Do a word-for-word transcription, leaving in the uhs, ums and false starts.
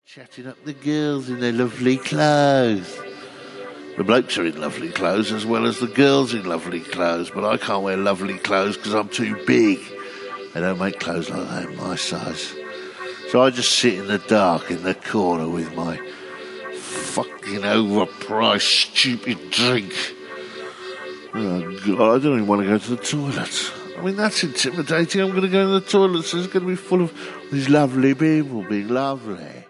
chatting up the girls in their lovely clothes. The blokes are in lovely clothes as well as the girls in lovely clothes, but I can't wear lovely clothes because I'm too big. They don't make clothes like that my size. So I just sit in the dark in the corner with my fucking overpriced stupid drink. Oh God, I don't even want to go to the toilet. I mean, that's intimidating. I'm going to go to the toilet, so it's going to be full of these lovely people being lovely.